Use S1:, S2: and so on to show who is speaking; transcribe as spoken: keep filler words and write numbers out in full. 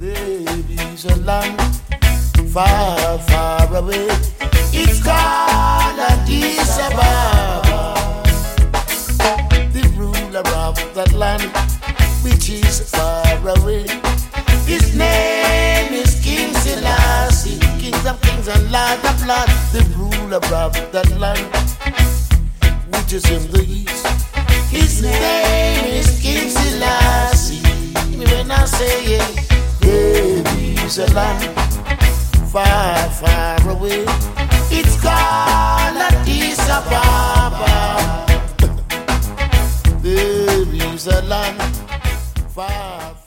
S1: There is a land far, far away. It's called Addis Ababa. The ruler of that land, which is far away, his name is King Selassie, King of kings and Lord of lords. The ruler of that land, which is in the east, his name is King Selassie. When I say it, there is a land far, far away. It's called Addis Ababa. There is a land far,